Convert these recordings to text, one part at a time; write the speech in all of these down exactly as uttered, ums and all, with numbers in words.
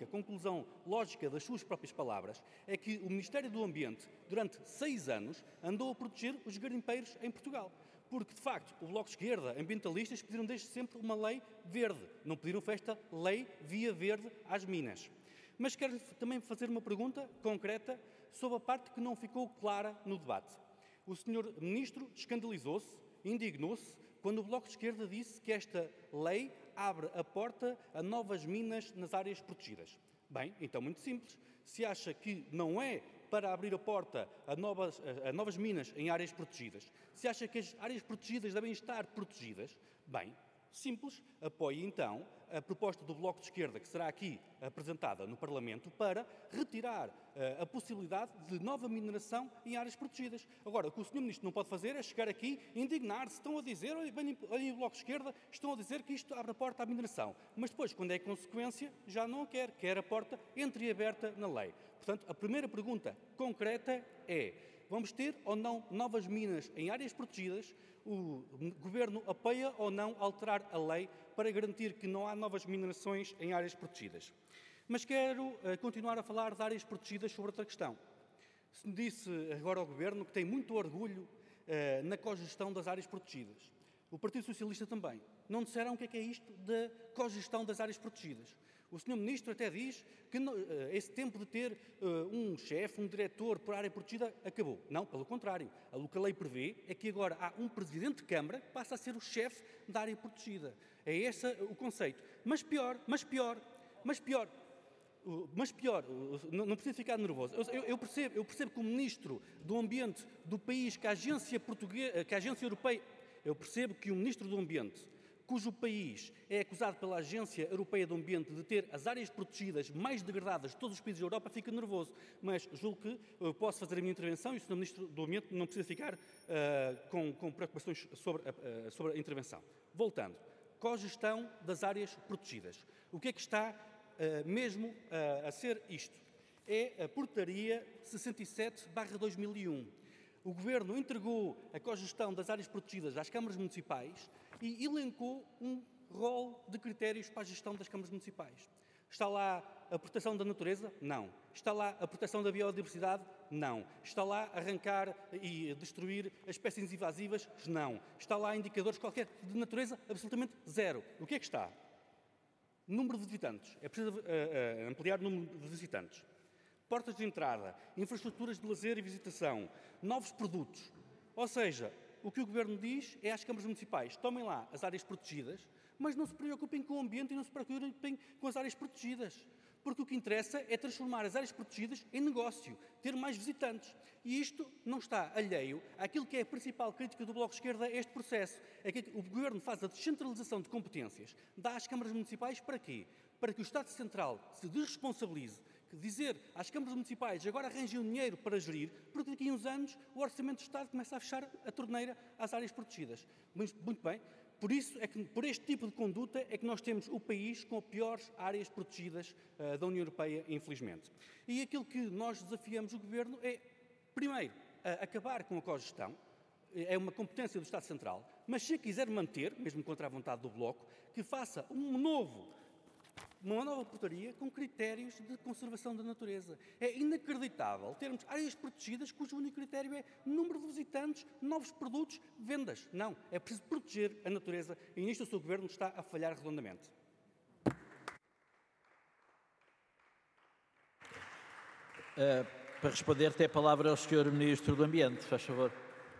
conclusão lógica das suas próprias palavras é que o Ministério do Ambiente, durante seis anos, andou a proteger os garimpeiros em Portugal. Porque, de facto, o Bloco de Esquerda, ambientalistas, pediram desde sempre uma lei verde. Não pediram esta lei via verde às minas. Mas quero também fazer uma pergunta concreta sobre a parte que não ficou clara no debate. O senhor Ministro escandalizou-se, indignou-se, quando o Bloco de Esquerda disse que esta lei abre a porta a novas minas nas áreas protegidas. Bem, então muito simples. Se acha que não é para abrir a porta a novas, a novas minas em áreas protegidas, se acha que as áreas protegidas devem estar protegidas, bem, simples, apoie então a proposta do Bloco de Esquerda, que será aqui apresentada no Parlamento, para retirar uh, a possibilidade de nova mineração em áreas protegidas. Agora, o que o senhor Ministro não pode fazer é chegar aqui e indignar-se. Estão a dizer, olhem, olhem o Bloco de Esquerda, estão a dizer que isto abre a porta à mineração. Mas depois, quando é consequência, já não a quer. Quer a porta entreaberta na lei. Portanto, a primeira pergunta concreta é: vamos ter ou não novas minas em áreas protegidas? O Governo apoia ou não alterar a lei para garantir que não há novas minerações em áreas protegidas? Mas quero uh, continuar a falar de áreas protegidas sobre outra questão. Se disse agora ao Governo que tem muito orgulho uh, na cogestão das áreas protegidas. O Partido Socialista também. Não disseram o que é, que é isto da cogestão das áreas protegidas. O senhor Ministro até diz que não, esse tempo de ter uh, um chefe, um diretor por área protegida, acabou. Não, pelo contrário. O que a lei prevê é que agora há um Presidente de Câmara que passa a ser o chefe da área protegida. É esse o conceito. Mas pior, mas pior, mas pior, mas pior, não precisa ficar nervoso. Eu, eu, percebo, eu percebo que o Ministro do Ambiente do país que a agência, portuguesa, que a agência europeia... Eu percebo que o Ministro do Ambiente, cujo país é acusado pela Agência Europeia do Ambiente de ter as áreas protegidas mais degradadas de todos os países da Europa, fica nervoso. Mas julgo que eu posso fazer a minha intervenção e o senhor Ministro do Ambiente não precisa ficar uh, com, com preocupações sobre a, uh, sobre a intervenção. Voltando. Cogestão das áreas protegidas. O que é que está uh, mesmo uh, a ser isto? É a Portaria sessenta e sete barra dois mil e um. O Governo entregou a cogestão das áreas protegidas às câmaras municipais e elencou um rol de critérios para a gestão das câmaras municipais. Está lá a proteção da natureza? Não. Está lá a proteção da biodiversidade? Não. Está lá arrancar e destruir as espécies invasivas? Não. Está lá indicadores qualquer de natureza? Absolutamente zero. O que é que está? Número de visitantes. É preciso uh, uh, ampliar o número de visitantes. Portas de entrada, infraestruturas de lazer e visitação, novos produtos. Ou seja, o que o Governo diz é às câmaras municipais: tomem lá as áreas protegidas, mas não se preocupem com o ambiente e não se preocupem com as áreas protegidas. Porque o que interessa é transformar as áreas protegidas em negócio, ter mais visitantes. E isto não está alheio àquilo que é a principal crítica do Bloco de Esquerda a este processo. É que o Governo faz a descentralização de competências, dá às câmaras municipais para quê? Para que o Estado Central se desresponsabilize, que dizer às câmaras municipais agora arranjem dinheiro para gerir, porque daqui a uns anos o Orçamento do Estado começa a fechar a torneira às áreas protegidas. Mas, muito bem, por isso é que, por este tipo de conduta, é que nós temos o país com as piores áreas protegidas uh, da União Europeia, infelizmente. E aquilo que nós desafiamos o Governo é, primeiro, uh, acabar com a cogestão. É uma competência do Estado Central, mas se a quiser manter, mesmo contra a vontade do Bloco, que faça um novo uma nova portaria com critérios de conservação da natureza. É inacreditável termos áreas protegidas cujo único critério é número de visitantes, novos produtos, vendas. Não, é preciso proteger a natureza e nisto o seu Governo está a falhar redondamente. Uh, para responder, tem a palavra ao senhor Ministro do Ambiente, faz favor.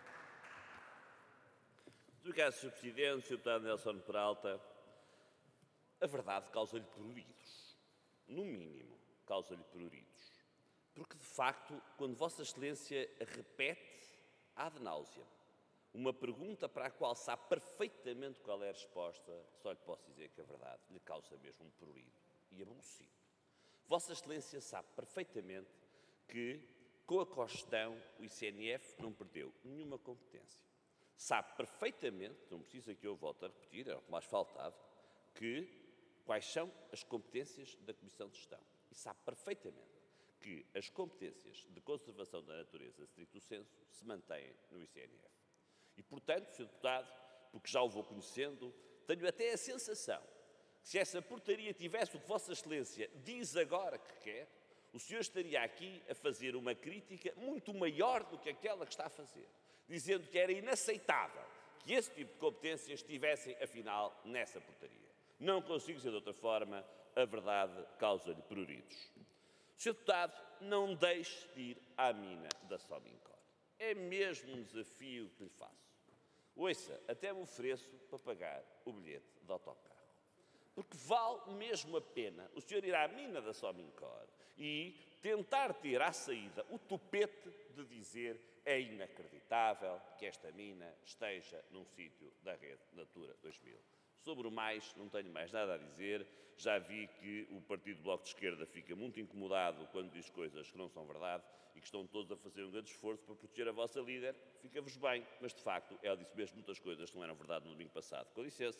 Muito obrigado, senhor Presidente, senhor Deputado Nelson Peralta. A verdade causa-lhe pruridos. No mínimo, causa-lhe pruridos. Porque, de facto, quando Vossa Excelência repete ad nauseam uma pergunta para a qual sabe perfeitamente qual é a resposta, só lhe posso dizer que a verdade lhe causa mesmo um prurido e aborrecido. Vossa Excelência sabe perfeitamente que, com a cogestão, o I C N F não perdeu nenhuma competência. Sabe perfeitamente, não precisa que eu volte a repetir, era o que mais faltava, que quais são as competências da Comissão de Gestão. E sabe perfeitamente que as competências de conservação da natureza, stricto sensu, se mantêm no I C N F. E, portanto, senhor Deputado, porque já o vou conhecendo, tenho até a sensação que que se essa portaria tivesse o que Vossa Excelência diz agora que quer, o senhor estaria aqui a fazer uma crítica muito maior do que aquela que está a fazer, dizendo que era inaceitável que esse tipo de competências estivessem, afinal, nessa portaria. Não consigo dizer de outra forma, a verdade causa-lhe pruridos. senhor Deputado, não deixe de ir à mina da Somincor. É mesmo um desafio que lhe faço. Ouça, até me ofereço para pagar o bilhete de autocarro. Porque vale mesmo a pena o senhor ir à mina da Somincor e tentar ter à saída o tupete de dizer é inacreditável que esta mina esteja num sítio da rede Natura dois mil. Sobre o mais, não tenho mais nada a dizer. Já vi que o Partido Bloco de Esquerda fica muito incomodado quando diz coisas que não são verdade e que estão todos a fazer um grande esforço para proteger a vossa líder. Fica-vos bem, mas de facto ela disse mesmo muitas coisas que não eram verdade no domingo passado. Com licença.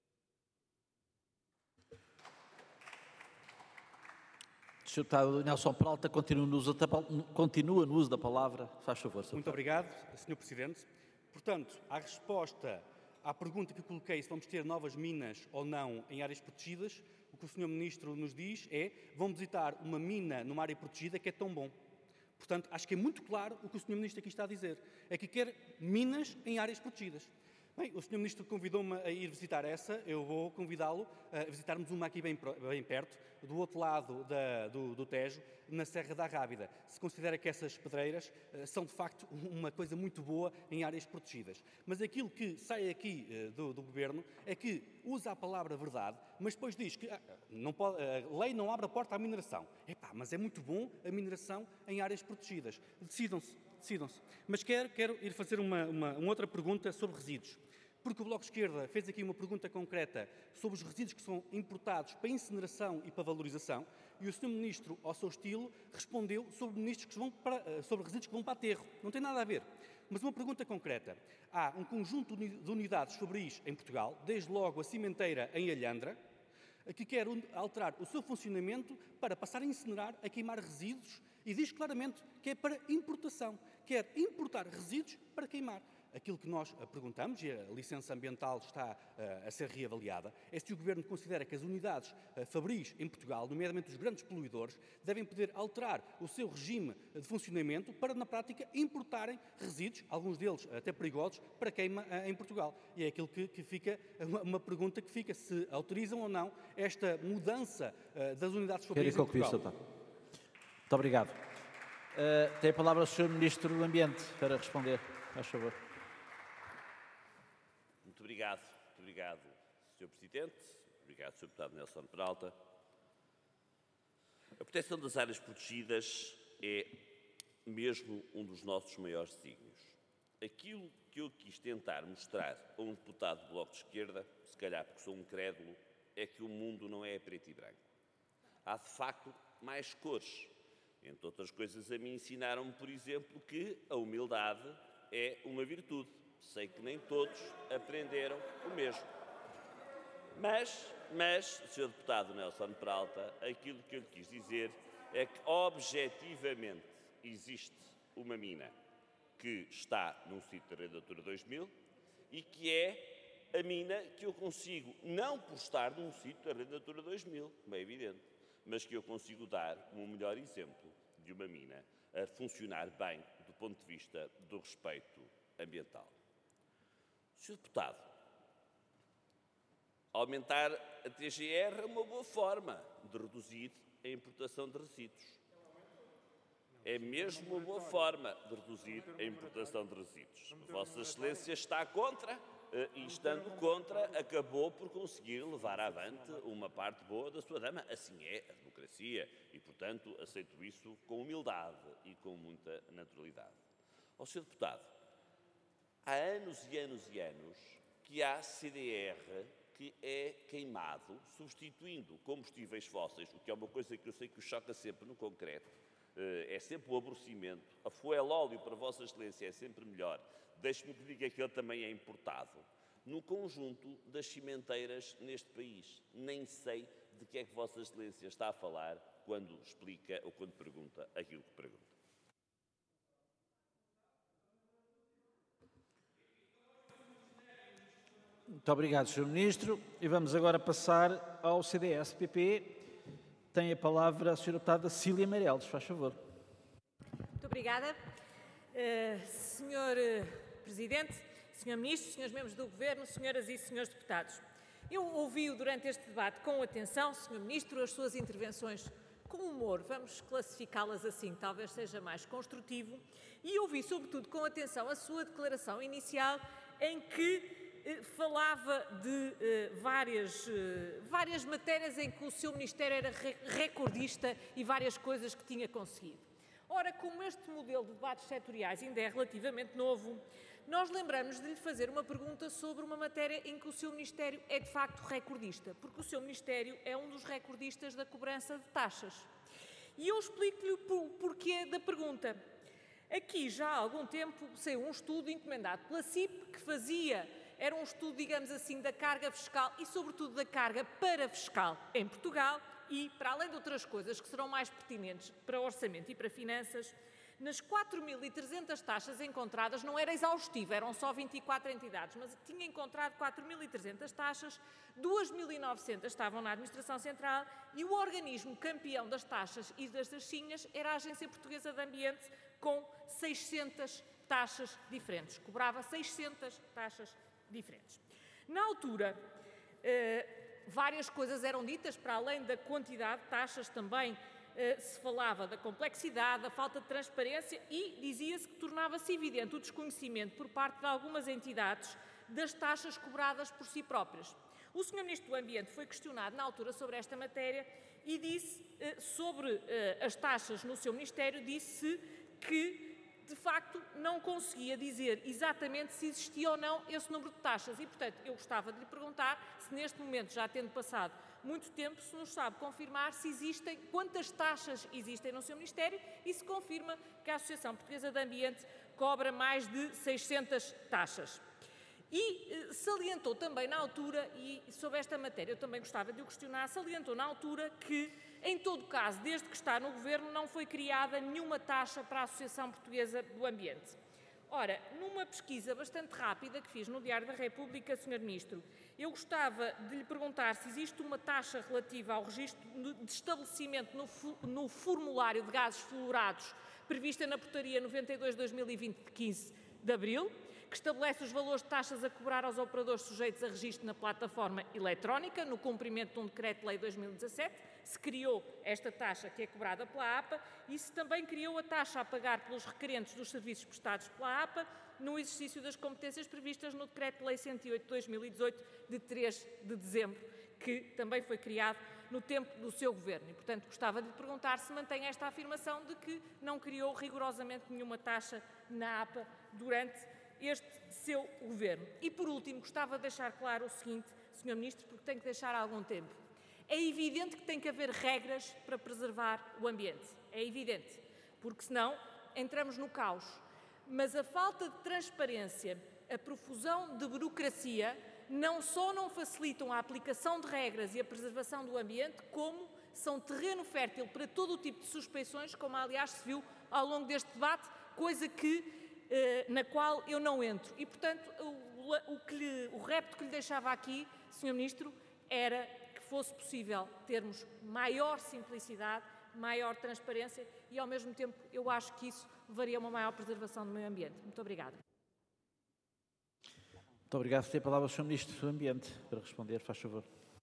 senhor Deputado Nelson Peralta continua no uso da, continua no uso da palavra. Faz favor, senhor Muito obrigado, senhor Presidente. Portanto, a resposta à pergunta que coloquei, se vamos ter novas minas ou não em áreas protegidas, o que o senhor Ministro nos diz é vão visitar uma mina numa área protegida que é tão bom. Portanto, acho que é muito claro o que o senhor Ministro aqui está a dizer. É que quer minas em áreas protegidas. Bem, o senhor Ministro convidou-me a ir visitar essa, eu vou convidá-lo a visitarmos uma aqui bem, bem perto, do outro lado da, do, do Tejo, na Serra da Rábida. Se considera que essas pedreiras uh, são, de facto, uma coisa muito boa em áreas protegidas. Mas aquilo que sai aqui uh, do, do Governo é que usa a palavra verdade, mas depois diz que uh, não pode, a lei não abre a porta à mineração. Epá, mas é muito bom a mineração em áreas protegidas. Decidam-se, decidam-se. Mas quero, quero ir fazer uma, uma, uma outra pergunta sobre resíduos. Porque o Bloco de Esquerda fez aqui uma pergunta concreta sobre os resíduos que são importados para incineração e para valorização, e o senhor Ministro, ao seu estilo, respondeu sobre, ministros que vão para, sobre resíduos que vão para aterro. Não tem nada a ver. Mas uma pergunta concreta. Há um conjunto de unidades fabris em Portugal, desde logo a cimenteira em Alhandra, que quer alterar o seu funcionamento para passar a incinerar, a queimar resíduos, e diz claramente que é para importação. Quer importar resíduos para queimar. Aquilo que nós perguntamos, e a licença ambiental está uh, a ser reavaliada, é se o Governo considera que as unidades uh, fabris em Portugal, nomeadamente os grandes poluidores, devem poder alterar o seu regime de funcionamento para, na prática, importarem resíduos, alguns deles até perigosos, para queima uh, em Portugal. E é aquilo que, que fica, uma, uma pergunta que fica, se autorizam ou não esta mudança uh, das unidades fabris em Portugal. Muito obrigado. Uh, tem a palavra o senhor Ministro do Ambiente para responder. Faz favor. Muito obrigado. Muito obrigado, senhor Presidente. Obrigado, senhor Deputado Nelson Peralta. A proteção das áreas protegidas é mesmo um dos nossos maiores desígnios. Aquilo que eu quis tentar mostrar a um deputado do Bloco de Esquerda, se calhar porque sou um crédulo, é que o mundo não é preto e branco. Há, de facto, mais cores. Entre outras coisas, a mim ensinaram-me, por exemplo, que a humildade é uma virtude. Sei que nem todos aprenderam o mesmo. Mas, mas, senhor Deputado Nelson Peralta, aquilo que eu lhe quis dizer é que, objetivamente, existe uma mina que está num sítio da Rede Natura dois mil e que é a mina que eu consigo, não por estar num sítio da Rede Natura dois mil, bem evidente, mas que eu consigo dar como o melhor exemplo de uma mina a funcionar bem do ponto de vista do respeito ambiental. senhor Deputado, aumentar a T G R é uma boa forma de reduzir a importação de resíduos. É mesmo uma boa forma de reduzir a importação de resíduos. Vossa Excelência está contra e, estando contra, acabou por conseguir levar avante uma parte boa da sua dama. Assim é a democracia e, portanto, aceito isso com humildade e com muita naturalidade. Ó senhor Deputado, há anos e anos e anos que há C D R que é queimado, substituindo combustíveis fósseis, o que é uma coisa que eu sei que o choca sempre no concreto, é sempre o aborrecimento. A fuel óleo para Vossa Excelência é sempre melhor. Deixe-me que diga que ele também é importado. No conjunto das cimenteiras neste país. Nem sei de que é que Vossa Excelência está a falar quando explica ou quando pergunta aquilo que pergunta. Muito obrigado, senhor Ministro. E vamos agora passar ao C D S-P P. Tem a palavra a senhora deputada Cília Meireles, faz favor. Muito obrigada. Uh, senhor uh, Presidente, senhor Ministro, senhores membros do Governo, senhoras e senhores deputados. Eu ouvi-o durante este debate com atenção, senhor Ministro, as suas intervenções com humor, vamos classificá-las assim, talvez seja mais construtivo, e ouvi, sobretudo, com atenção a sua declaração inicial em que eh, falava de eh, várias, eh, várias matérias em que o seu Ministério era re recordista e várias coisas que tinha conseguido. Ora, como este modelo de debates setoriais ainda é relativamente novo, nós lembramos de lhe fazer uma pergunta sobre uma matéria em que o seu Ministério é de facto recordista, porque o seu Ministério é um dos recordistas da cobrança de taxas. E eu explico-lhe o porquê da pergunta. Aqui já há algum tempo saiu um estudo encomendado pela C I P que fazia, era um estudo, digamos assim, da carga fiscal e sobretudo da carga parafiscal em Portugal e, para além de outras coisas que serão mais pertinentes para o orçamento e para finanças, nas quatro mil e trezentas taxas encontradas, não era exaustivo, eram só vinte e quatro entidades, mas tinha encontrado quatro mil e trezentas taxas, duas mil e novecentas estavam na Administração Central e o organismo campeão das taxas e das taxinhas era a Agência Portuguesa de Ambiente, com seiscentas taxas diferentes, cobrava seiscentas taxas diferentes. Na altura, eh, várias coisas eram ditas, para além da quantidade de taxas também, se falava da complexidade, da falta de transparência e dizia-se que tornava-se evidente o desconhecimento por parte de algumas entidades das taxas cobradas por si próprias. O senhor Ministro do Ambiente foi questionado na altura sobre esta matéria e disse sobre as taxas no seu Ministério, disse que de facto não conseguia dizer exatamente se existia ou não esse número de taxas e, portanto, eu gostava de lhe perguntar se neste momento, já tendo passado muito tempo, se nos sabe confirmar se existem, quantas taxas existem no seu Ministério e se confirma que a Associação Portuguesa de Ambiente cobra mais de seiscentas taxas. E eh, salientou também na altura, e sobre esta matéria eu também gostava de o questionar, salientou na altura que, em todo caso, desde que está no Governo, não foi criada nenhuma taxa para a Associação Portuguesa do Ambiente. Ora, numa pesquisa bastante rápida que fiz no Diário da República, senhor Ministro, eu gostava de lhe perguntar se existe uma taxa relativa ao registro de estabelecimento no, no formulário de gases fluorados prevista na Portaria noventa e dois barra dois mil e vinte de quinze de abril, que estabelece os valores de taxas a cobrar aos operadores sujeitos a registro na plataforma eletrónica, no cumprimento de um Decreto-Lei dois mil e dezassete, se criou esta taxa que é cobrada pela A P A e se também criou a taxa a pagar pelos requerentes dos serviços prestados pela A P A no exercício das competências previstas no Decreto-Lei cento e oito de dois mil e dezoito, de três de dezembro, que também foi criado no tempo do seu Governo. E, portanto, gostava de lhe perguntar se mantém esta afirmação de que não criou rigorosamente nenhuma taxa na A P A durante este seu Governo. E, por último, gostava de deixar claro o seguinte, senhor Ministro, porque tenho que deixar algum tempo. É evidente que tem que haver regras para preservar o ambiente. É evidente, porque senão entramos no caos. Mas a falta de transparência, a profusão de burocracia, não só não facilitam a aplicação de regras e a preservação do ambiente, como são terreno fértil para todo o tipo de suspeições, como aliás se viu ao longo deste debate, coisa que na qual eu não entro. E, portanto, o, o, que lhe, o repto que lhe deixava aqui, senhor Ministro, era que fosse possível termos maior simplicidade, maior transparência e, ao mesmo tempo, eu acho que isso levaria a uma maior preservação do meio ambiente. Muito obrigada. Muito obrigado. Tem a palavra o senhor Ministro do Ambiente para responder, faz favor.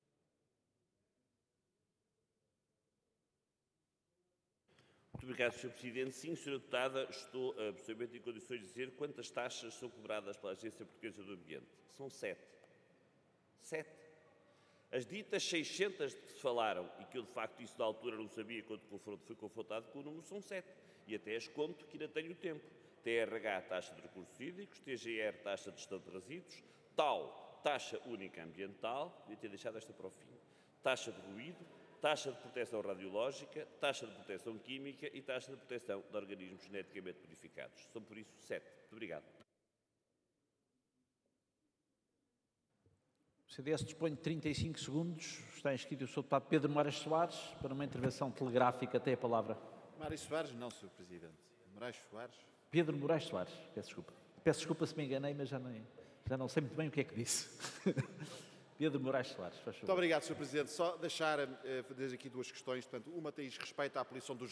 Muito obrigado, senhor Presidente. Sim, senhora Deputada, estou absolutamente em condições de dizer quantas taxas são cobradas pela Agência Portuguesa do Ambiente. São sete. Sete. As ditas seiscentas de que se falaram, e que eu, de facto, isso da altura não sabia quando fui confrontado com o número, são sete. E até as conto que ainda tenho tempo. T R H, taxa de recursos hídricos, T G R, taxa de gestão de resíduos, T A U, taxa única ambiental, devia ter deixado esta para o fim, taxa de ruído, taxa de proteção radiológica, taxa de proteção química e taxa de proteção de organismos geneticamente modificados. São, por isso, sete. Muito obrigado. O C D S dispõe de trinta e cinco segundos. Está inscrito o senhor deputado Pedro Moraes Soares para uma intervenção telegráfica. Tem a palavra. Moraes Soares, não, senhor Presidente. Moraes Soares. Pedro Moraes Soares. Peço desculpa. Peço desculpa se me enganei, mas já não é. Já não sei muito bem o que é que disse. Pedro Moraes Soares, faz favor. Muito obrigado, senhor Presidente. Só deixar uh, fazer aqui duas questões. Portanto, uma diz respeito à abolição dos